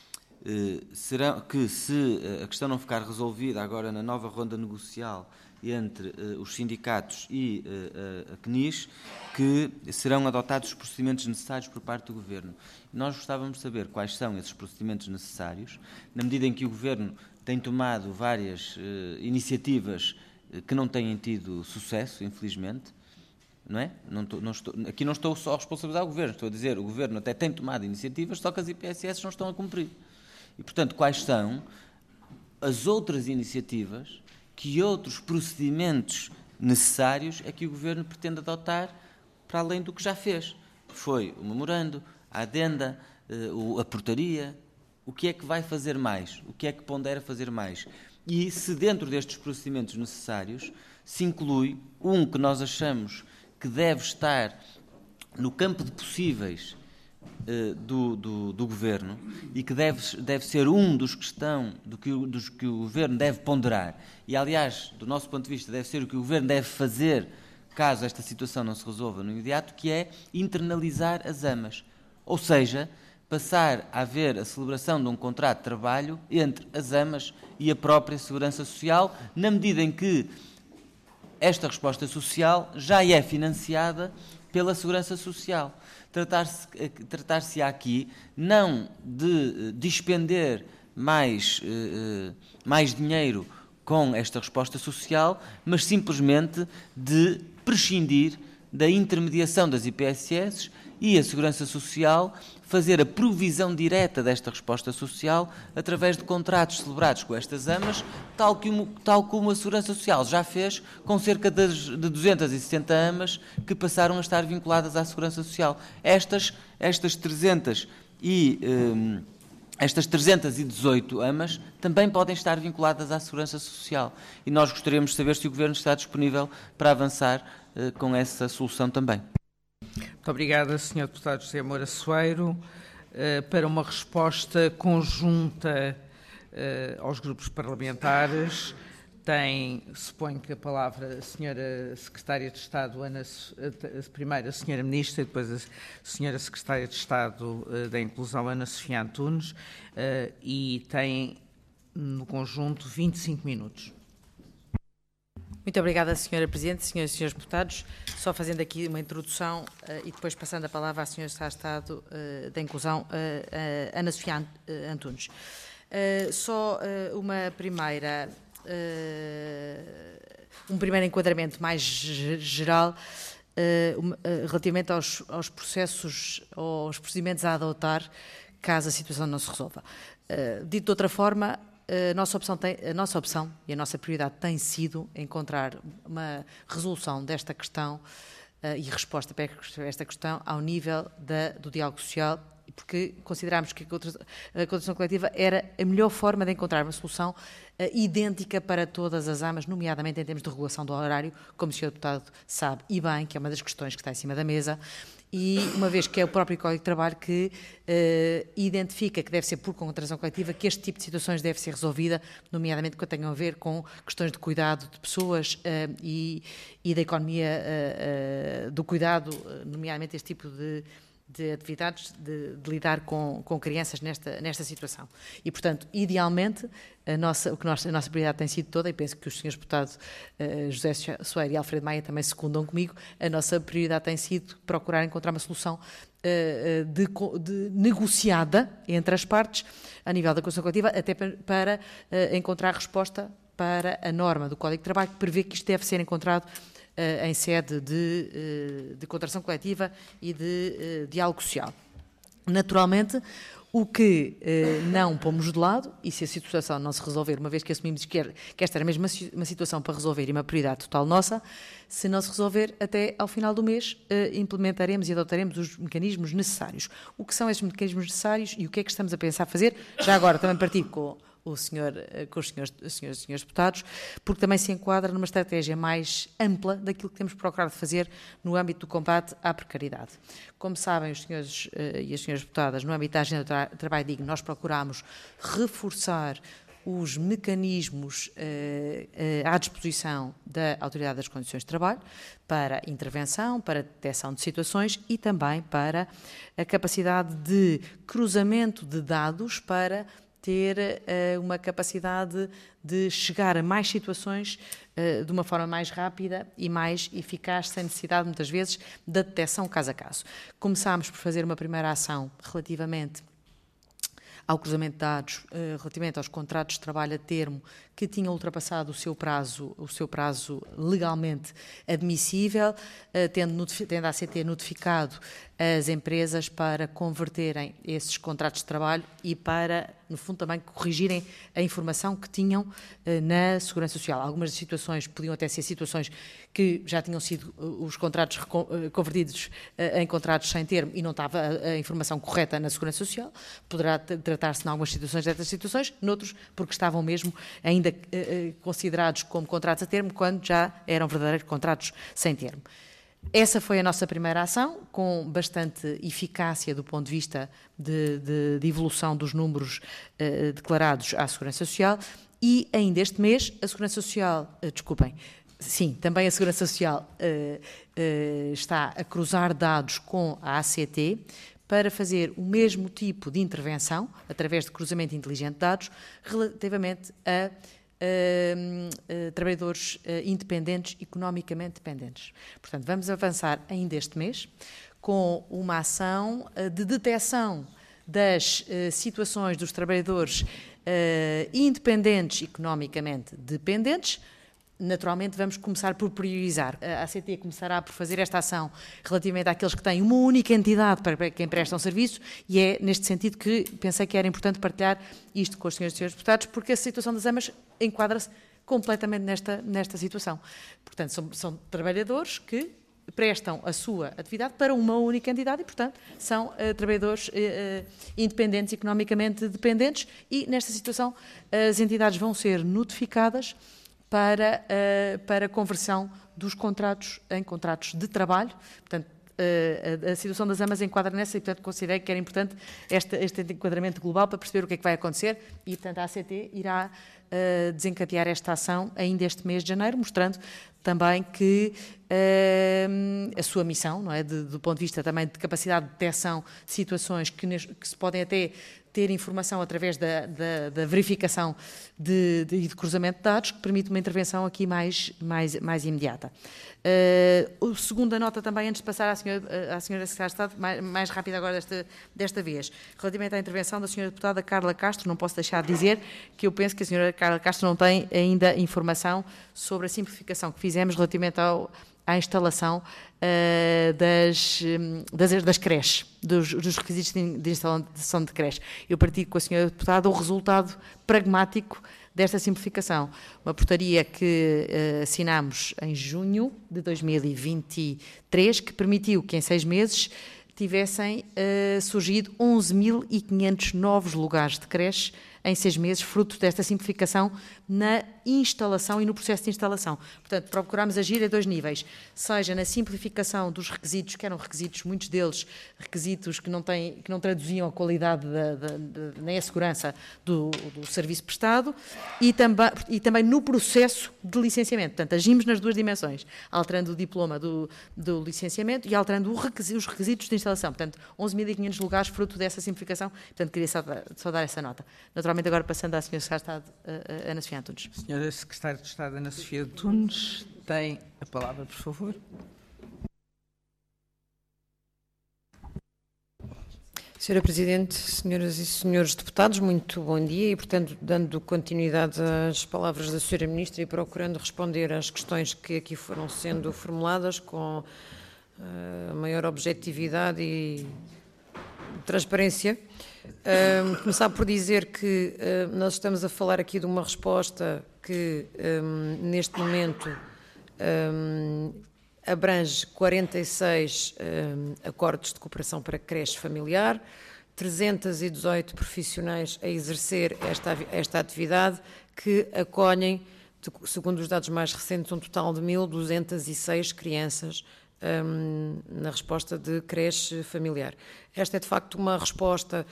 que se a questão não ficar resolvida agora na nova ronda negocial entre os sindicatos e a CNIS, que serão adotados os procedimentos necessários por parte do Governo. Nós gostávamos de saber quais são esses procedimentos necessários, na medida em que o Governo tem tomado várias iniciativas que não têm tido sucesso, infelizmente, não é? Aqui não estou só a responsabilizar o Governo, estou a dizer, o Governo até tem tomado iniciativas, só que as IPSS não estão a cumprir. E, portanto, quais são as outras iniciativas, que outros procedimentos necessários é que o Governo pretende adotar para além do que já fez? Foi o memorando, a adenda, a portaria. O que é que vai fazer mais? O que é que pondera fazer mais? E se dentro destes procedimentos necessários se inclui um que nós achamos que deve estar no campo de possíveis do Governo e que deve ser um dos que o Governo deve ponderar e, aliás, do nosso ponto de vista, deve ser o que o Governo deve fazer caso esta situação não se resolva no imediato, que é internalizar as AMAs. Ou seja, passar a haver a celebração de um contrato de trabalho entre as AMAs e a própria Segurança Social, na medida em que esta resposta social já é financiada pela Segurança Social. Tratar-se aqui não de despender mais dinheiro com esta resposta social, mas simplesmente de prescindir da intermediação das IPSS e a Segurança Social fazer a provisão direta desta resposta social através de contratos celebrados com estas AMAs, tal como a Segurança Social já fez com cerca de 260 AMAs que passaram a estar vinculadas à Segurança Social. Estas 318 AMAs também podem estar vinculadas à Segurança Social e nós gostaríamos de saber se o Governo está disponível para avançar com essa solução também. Muito obrigada, Sr. Deputado José Moura Soeiro. Para uma resposta conjunta aos grupos parlamentares, suponho que a palavra a Sra. Secretária de Estado, primeiro a Sra. Ministra e depois a Sra. Secretária de Estado da Inclusão, Ana Sofia Antunes, e tem no conjunto 25 minutos. Muito obrigada, Sra. Presidente, Senhoras e Senhores Deputados. Só fazendo aqui uma introdução e depois passando a palavra à Sra. Secretária de Estado da Inclusão, Ana Sofia Antunes. Um primeiro enquadramento mais geral relativamente aos processos, aos procedimentos a adotar caso a situação não se resolva. Dito de outra forma, a nossa opção e a nossa prioridade tem sido encontrar uma resolução desta questão e resposta para esta questão ao nível do diálogo social, porque considerámos que a contratação coletiva era a melhor forma de encontrar uma solução idêntica para todas as AMAs, nomeadamente em termos de regulação do horário, como o Sr. Deputado sabe e bem, que é uma das questões que está em cima da mesa, e uma vez que é o próprio Código de Trabalho que identifica que deve ser por contratação coletiva que este tipo de situações deve ser resolvida, nomeadamente quando tenham a ver com questões de cuidado de pessoas e da economia do cuidado, nomeadamente este tipo de atividades de lidar com crianças nesta situação. E, portanto, idealmente, a nossa prioridade tem sido toda, e penso que os senhores deputados José Soeiro e Alfredo Maia também secundam comigo, a nossa prioridade tem sido procurar encontrar uma solução negociada entre as partes, a nível da contratação coletiva, até para encontrar resposta para a norma do Código de Trabalho, que prevê que isto deve ser encontrado em sede de contratação coletiva e de diálogo social. Naturalmente, o que não pomos de lado, e se a situação não se resolver, uma vez que assumimos que esta era mesmo uma situação para resolver e uma prioridade total nossa, se não se resolver até ao final do mês, implementaremos e adotaremos os mecanismos necessários. O que são esses mecanismos necessários e o que é que estamos a pensar fazer? Já agora também partilho com os senhores deputados, porque também se enquadra numa estratégia mais ampla daquilo que temos procurado fazer no âmbito do combate à precariedade. Como sabem os senhores e as senhoras deputadas, no âmbito da Agenda do Trabalho Digno, nós procuramos reforçar os mecanismos à disposição da Autoridade das Condições de Trabalho para intervenção, para detecção de situações e também para a capacidade de cruzamento de dados para ter uma capacidade de chegar a mais situações de uma forma mais rápida e mais eficaz, sem necessidade, muitas vezes, da detecção caso a caso. Começámos por fazer uma primeira ação relativamente ao cruzamento de dados, relativamente aos contratos de trabalho a termo que tinham ultrapassado o seu prazo legalmente admissível, tendo a ACT notificado as empresas para converterem esses contratos de trabalho e para, no fundo, também corrigirem a informação que tinham na Segurança Social. Algumas das situações podiam até ser situações que já tinham sido os contratos convertidos em contratos sem termo e não estava a informação correta na Segurança Social. Poderá tratar-se, em algumas situações, destas situações, noutros, porque estavam mesmo ainda considerados como contratos a termo, quando já eram verdadeiros contratos sem termo. Essa foi a nossa primeira ação, com bastante eficácia do ponto de vista de evolução dos números declarados à Segurança Social, e ainda este mês a Segurança Social, também a Segurança Social está a cruzar dados com a ACT para fazer o mesmo tipo de intervenção, através de cruzamento inteligente de dados, relativamente a trabalhadores independentes, economicamente dependentes. Portanto, vamos avançar ainda este mês com uma ação de detecção das situações dos trabalhadores independentes, economicamente dependentes. Naturalmente, vamos começar por priorizar. A ACT começará por fazer esta ação relativamente àqueles que têm uma única entidade para quem prestam serviço, e é neste sentido que pensei que era importante partilhar isto com os senhores e senhores deputados, porque a situação das AMAs enquadra-se completamente nesta situação. Portanto, são trabalhadores que prestam a sua atividade para uma única entidade e, portanto, são trabalhadores independentes, economicamente dependentes, e nesta situação as entidades vão ser notificadas para conversão dos contratos em contratos de trabalho. Portanto, a situação das AMAs enquadra nessa e, portanto, considerei que era importante este enquadramento global para perceber o que é que vai acontecer e, portanto, a ACT irá desencadear esta ação ainda este mês de janeiro, mostrando também que a sua missão, não é, do ponto de vista também de capacidade de detecção de situações que se podem até ter informação através da verificação e de cruzamento de dados, que permite uma intervenção aqui mais imediata. A segunda nota também, antes de passar à senhora Secretária de Estado, mais rápida agora desta vez, relativamente à intervenção da senhora deputada Carla Castro, não posso deixar de dizer que eu penso que a senhora Carla Castro não tem ainda informação sobre a simplificação que fizemos relativamente à instalação das creches, dos requisitos de instalação de creches. Eu partilho com a senhora deputada o resultado pragmático desta simplificação. Uma portaria que assinámos em junho de 2023, que permitiu que em 6 meses tivessem surgido 11.500 novos lugares de creche em 6 meses, fruto desta simplificação na instalação e no processo de instalação. Portanto, procurámos agir a 2 níveis, seja na simplificação dos requisitos, que eram requisitos, muitos deles, requisitos que não traduziam a qualidade nem a segurança do serviço prestado, e também no processo de licenciamento. Portanto, agimos nas 2 dimensões, alterando o diploma do licenciamento e alterando os requisitos de instalação. Portanto, 11.500 lugares, fruto dessa simplificação. Portanto, queria só dar essa nota. Naturalmente, agora passando à Sra. Secretária de Estado, Ana Sofia Antunes. Senhora Secretária de Estado, Ana Sofia Antunes, tem a palavra, por favor. Senhora Presidente, senhoras e senhores deputados, muito bom dia e, portanto, dando continuidade às palavras da Senhora Ministra e procurando responder às questões que aqui foram sendo formuladas com maior objetividade e transparência. Começar por dizer que nós estamos a falar aqui de uma resposta que, neste momento, abrange 46 acordos de cooperação para creche familiar, 318 profissionais a exercer esta atividade, que acolhem, segundo os dados mais recentes, um total de 1.206 crianças na resposta de creche familiar. Esta é, de facto, uma resposta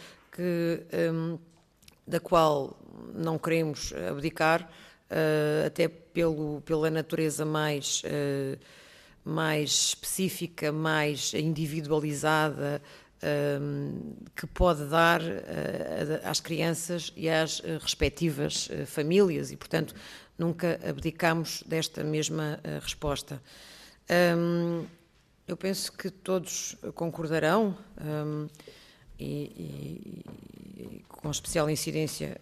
da qual não queremos abdicar, até pela natureza mais específica, mais individualizada, que pode dar às crianças e às respectivas famílias e, portanto, nunca abdicamos desta mesma resposta. Eu penso que todos concordarão, e com especial incidência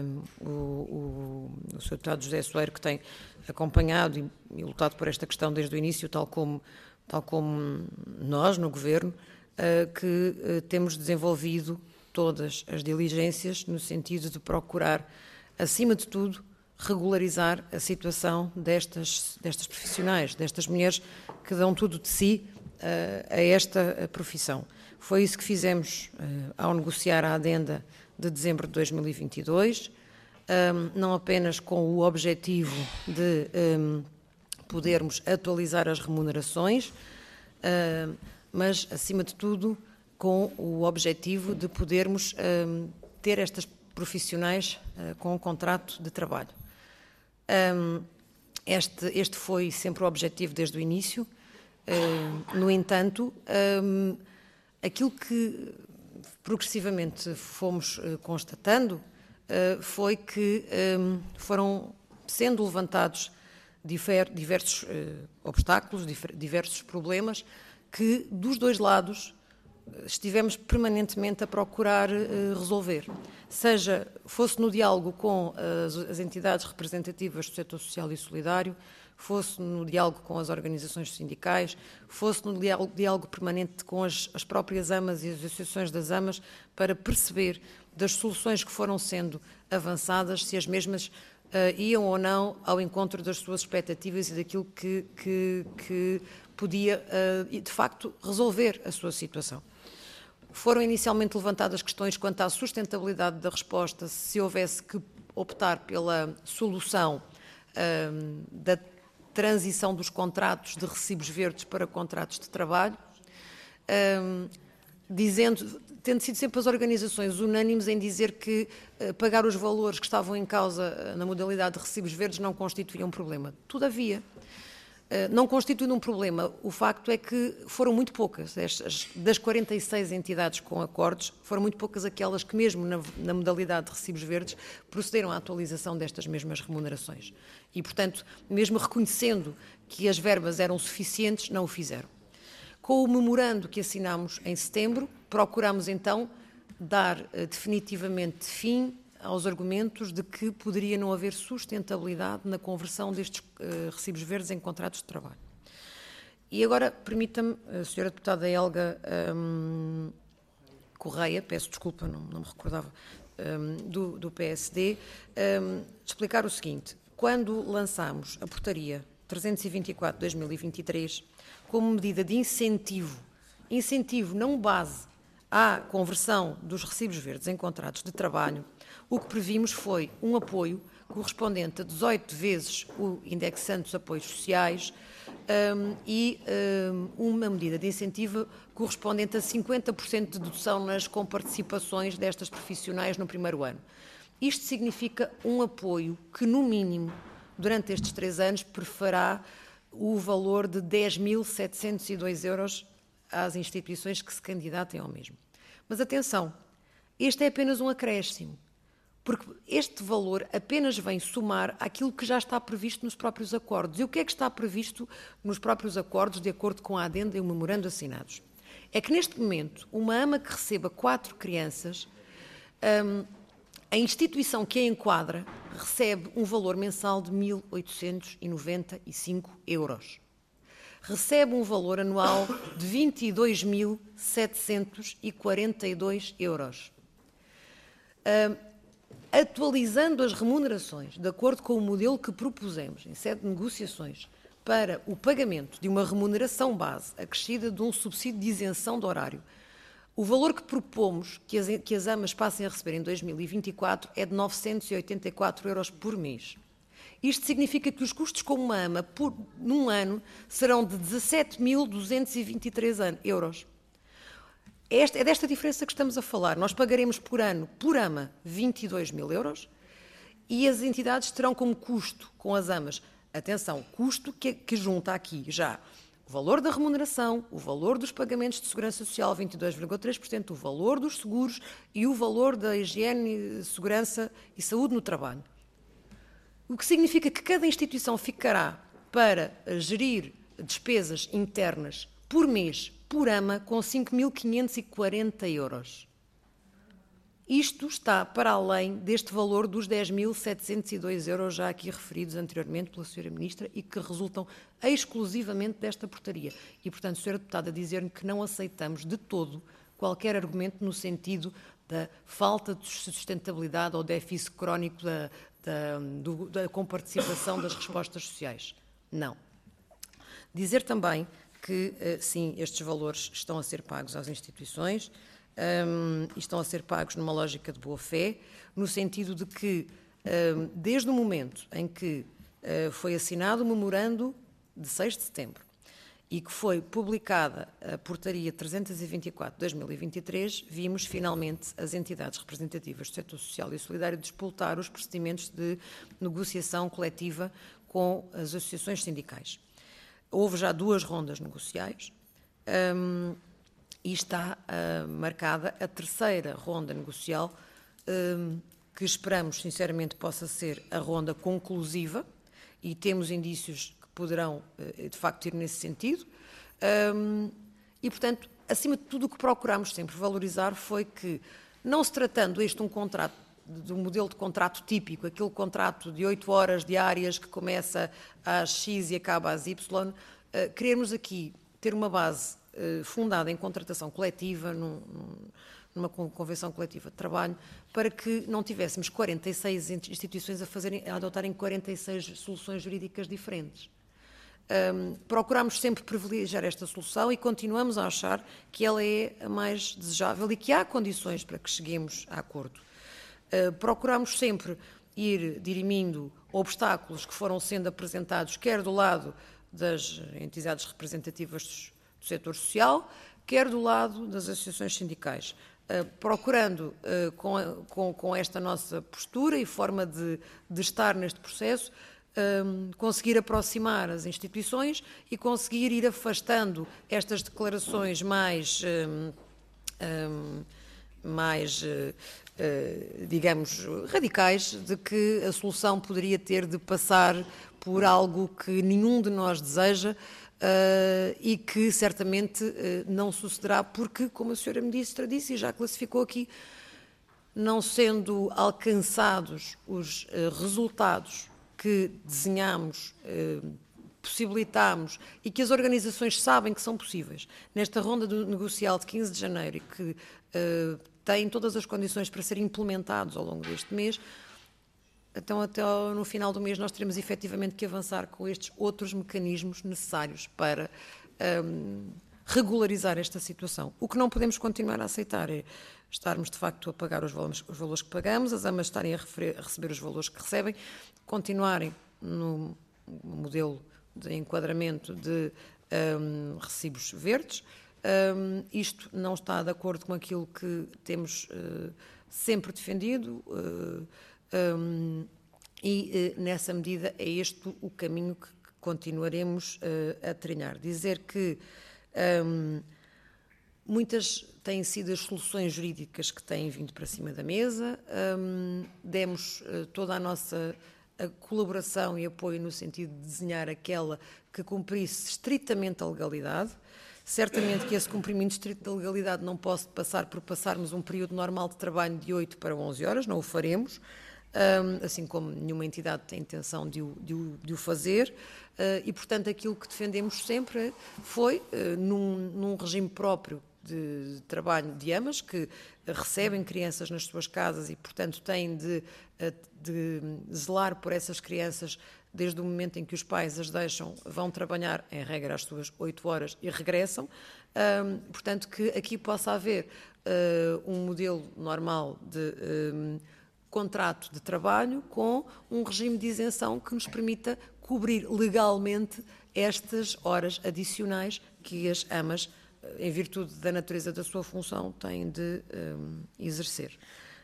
o Sr. Deputado José Soeiro, que tem acompanhado e lutado por esta questão desde o início, tal como nós no Governo, que temos desenvolvido todas as diligências no sentido de procurar, acima de tudo, regularizar a situação destas profissionais, destas mulheres que dão tudo de si a esta profissão. Foi isso que fizemos ao negociar a adenda de dezembro de 2022, não apenas com o objetivo de podermos atualizar as remunerações, mas, acima de tudo, com o objetivo de podermos ter estas profissionais com um contrato de trabalho. Este foi sempre o objetivo desde o início. No entanto, aquilo que progressivamente fomos constatando foi que foram sendo levantados diversos obstáculos, diversos problemas que, dos 2 lados, estivemos permanentemente a procurar resolver. Seja fosse no diálogo com as entidades representativas do setor social e solidário, fosse no diálogo com as organizações sindicais, fosse no diálogo permanente com as próprias AMAs e as associações das AMAs, para perceber das soluções que foram sendo avançadas, se as mesmas iam ou não ao encontro das suas expectativas e daquilo que podia, de facto, resolver a sua situação. Foram inicialmente levantadas questões quanto à sustentabilidade da resposta, se houvesse que optar pela solução da transição dos contratos de recibos verdes para contratos de trabalho. tendo sido sempre as organizações unânimes em dizer que pagar os valores que estavam em causa na modalidade de recibos verdes não constituía um problema. Todavia, não constitui um problema. O facto é que foram muito poucas, das 46 entidades com acordos, foram muito poucas aquelas que, mesmo na modalidade de recibos verdes, procederam à atualização destas mesmas remunerações. E, portanto, mesmo reconhecendo que as verbas eram suficientes, não o fizeram. Com o memorando que assinámos em setembro, procuramos então dar definitivamente fim aos argumentos de que poderia não haver sustentabilidade na conversão destes recibos verdes em contratos de trabalho. E agora, permita-me, a Sra. Deputada Helga Correia, peço desculpa, não me recordava, do PSD, explicar o seguinte. Quando lançámos a portaria 324/2023, como medida de incentivo não base à conversão dos recibos verdes em contratos de trabalho, o que previmos foi um apoio correspondente a 18 vezes o indexante dos apoios sociais e uma medida de incentivo correspondente a 50% de dedução nas comparticipações destas profissionais no primeiro ano. Isto significa um apoio que, no mínimo, durante estes 3 anos, prefará o valor de 10.702 euros às instituições que se candidatem ao mesmo. Mas atenção, este é apenas um acréscimo, porque este valor apenas vem somar aquilo que já está previsto nos próprios acordos. E o que é que está previsto nos próprios acordos, de acordo com a adenda e o memorando assinados? É que, neste momento, uma AMA que receba 4 crianças, a instituição que a enquadra recebe um valor mensal de 1.895 euros. Recebe um valor anual de 22.742 euros. Atualizando as remunerações, de acordo com o modelo que propusemos em sede de negociações, para o pagamento de uma remuneração base acrescida de um subsídio de isenção de horário, o valor que propomos que as AMAs passem a receber em 2024 é de 984 euros por mês. Isto significa que os custos com uma AMA num ano serão de 17.223 euros. É desta diferença que estamos a falar. Nós pagaremos por ano, por AMA, 22.000 euros e as entidades terão como custo com as AMAs, atenção, custo que junta aqui já o valor da remuneração, o valor dos pagamentos de segurança social, 22,3%, o valor dos seguros e o valor da higiene, segurança e saúde no trabalho. O que significa que cada instituição ficará para gerir despesas internas por mês, por AMA, com 5.540 euros. Isto está para além deste valor dos 10.702 euros já aqui referidos anteriormente pela Sra. Ministra e que resultam exclusivamente desta portaria. E, portanto, Sra. Deputada, dizer-me que não aceitamos de todo qualquer argumento no sentido da falta de sustentabilidade ou déficit crónico da comparticipação das respostas sociais. Não. Dizer também que, sim, estes valores estão a ser pagos às instituições e estão a ser pagos numa lógica de boa-fé, no sentido de que, desde o momento em que foi assinado o memorando de 6 de setembro e que foi publicada a portaria 324/2023, vimos finalmente as entidades representativas do setor social e solidário disputar os procedimentos de negociação coletiva com as associações sindicais. Houve já 2 rondas negociais e está marcada a 3ª ronda negocial, que esperamos sinceramente possa ser a ronda conclusiva e temos indícios que poderão de facto ir nesse sentido e, portanto, acima de tudo o que procurámos sempre valorizar foi que, não se tratando de um contrato, de um modelo de contrato típico, aquele contrato de 8 horas diárias que começa às X e acaba às Y, queremos aqui ter uma base fundada em contratação coletiva, numa convenção coletiva de trabalho, para que não tivéssemos 46 instituições a adotarem 46 soluções jurídicas diferentes. Procurámos sempre privilegiar esta solução e continuamos a achar que ela é a mais desejável e que há condições para que cheguemos a acordo. Procurámos sempre ir dirimindo obstáculos que foram sendo apresentados, quer do lado das entidades representativas do setor social, quer do lado das associações sindicais, procurando, com esta nossa postura e forma de estar neste processo, conseguir aproximar as instituições e conseguir ir afastando estas declarações mais digamos, radicais, de que a solução poderia ter de passar por algo que nenhum de nós deseja e que certamente não sucederá, porque, como a senhora Ministra disse e já classificou aqui, não sendo alcançados os resultados que desenhamos, possibilitamos e que as organizações sabem que são possíveis, nesta ronda negocial de 15 de janeiro e que têm todas as condições para serem implementados ao longo deste mês, então até no final do mês nós teremos efetivamente que avançar com estes outros mecanismos necessários para regularizar esta situação. O que não podemos continuar a aceitar é estarmos de facto a pagar os valores que pagamos, as AMAs estarem a receber os valores que recebem, continuarem no modelo de enquadramento de recibos verdes. Isto não está de acordo com aquilo que temos sempre defendido e, nessa medida, é este o caminho que continuaremos a trilhar. Dizer que muitas têm sido as soluções jurídicas que têm vindo para cima da mesa, demos toda a nossa colaboração e apoio no sentido de desenhar aquela que cumprisse estritamente a legalidade. Certamente que esse cumprimento estrito da legalidade não pode passar por passarmos um período normal de trabalho de 8 para 11 horas, não o faremos, assim como nenhuma entidade tem intenção de o fazer, e, portanto, aquilo que defendemos sempre foi, num regime próprio de trabalho de AMAs, que recebem crianças nas suas casas e, portanto, têm de zelar por essas crianças desde o momento em que os pais as deixam, vão trabalhar, em regra, as suas 8 horas e regressam. Portanto, que aqui possa haver um modelo normal de contrato de trabalho com um regime de isenção que nos permita cobrir legalmente estas horas adicionais que as AMAs, em virtude da natureza da sua função, têm de exercer.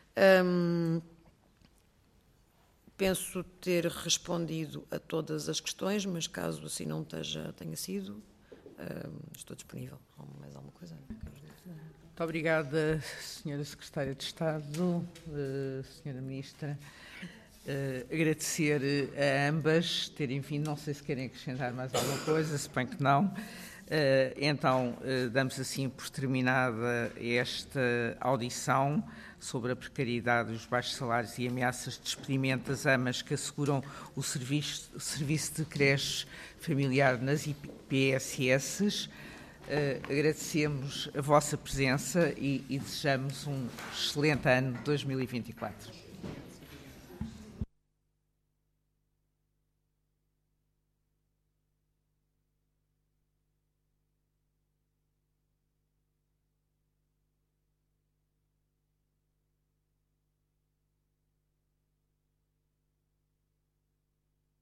Penso ter respondido a todas as questões, mas caso assim não tenha sido, estou disponível. Mais alguma coisa? Muito obrigada, Sra. Secretária de Estado, Sra. Ministra. Agradecer a ambas terem vindo, não sei se querem acrescentar mais alguma coisa, suponho que não. Então, damos assim por terminada esta audição sobre a precariedade, os baixos salários e ameaças de despedimento das AMAs que asseguram o serviço de creche familiar nas IPSS. Agradecemos a vossa presença e desejamos um excelente ano 2024.